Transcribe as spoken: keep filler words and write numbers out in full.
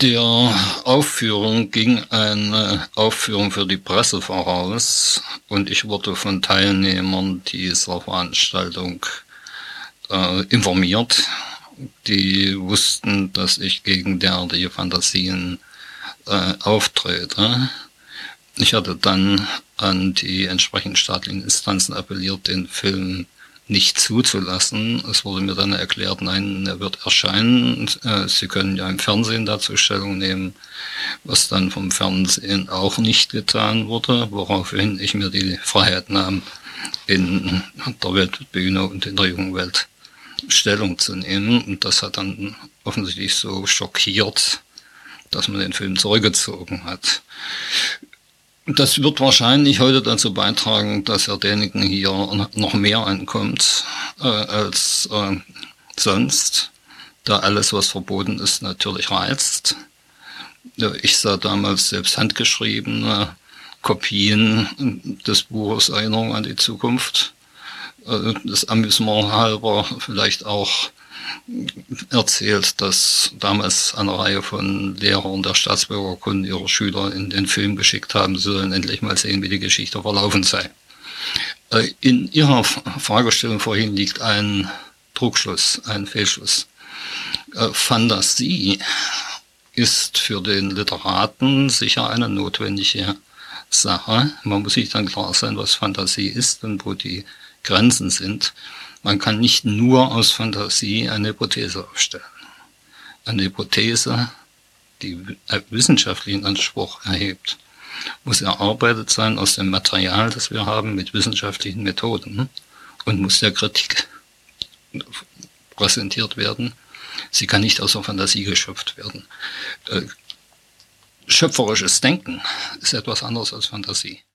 der Aufführung ging eine Aufführung für die Presse voraus und ich wurde von Teilnehmern dieser Veranstaltung äh, informiert. Die wussten, dass ich gegen derartige Fantasien äh, auftrete. Ich hatte dann an die entsprechenden staatlichen Instanzen appelliert, den Film nicht zuzulassen. Es wurde mir dann erklärt, nein, er wird erscheinen. Sie können ja im Fernsehen dazu Stellung nehmen, was dann vom Fernsehen auch nicht getan wurde, woraufhin ich mir die Freiheit nahm, in der Weltbühne und in der jungen Welt Stellung zu nehmen. Und das hat dann offensichtlich so schockiert, dass man den Film zurückgezogen hat. Das wird wahrscheinlich heute dazu beitragen, dass er denjenigen hier noch mehr ankommt äh, als äh, sonst, da alles, was verboten ist, natürlich reizt. Ich sah damals selbst handgeschriebene Kopien des Buches Erinnerung an die Zukunft. Äh, das Amüsement halber vielleicht auch erzählt, dass damals eine Reihe von Lehrern der Staatsbürgerkunde ihre Schüler in den Film geschickt haben, sie sollen endlich mal sehen, wie die Geschichte verlaufen sei. In Ihrer Fragestellung vorhin liegt ein Trugschluss, ein Fehlschluss. Fantasie ist für den Literaten sicher eine notwendige Sache. Man muss sich dann klar sein, was Fantasie ist und wo die Grenzen sind. Man kann nicht nur aus Fantasie eine Hypothese aufstellen. Eine Hypothese, die einen wissenschaftlichen Anspruch erhebt, muss erarbeitet sein aus dem Material, das wir haben, mit wissenschaftlichen Methoden und muss der Kritik präsentiert werden. Sie kann nicht aus der Fantasie geschöpft werden. Schöpferisches Denken ist etwas anderes als Fantasie.